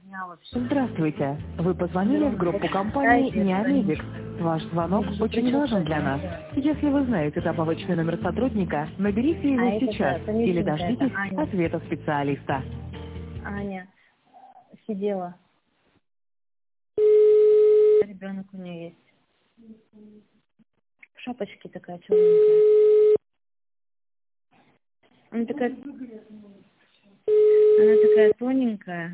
меня вообще. Здравствуйте. Вы позвонили в группу компании «Неомедикс». Ваш звонок очень важен для нас. Если вы знаете добавочный номер сотрудника, наберите А его это сейчас или тонюсенькая, это дождитесь Аня. ответа специалиста. Аня сидела. Ребенок у нее есть. В шапочке такая черненькая. Она такая тоненькая.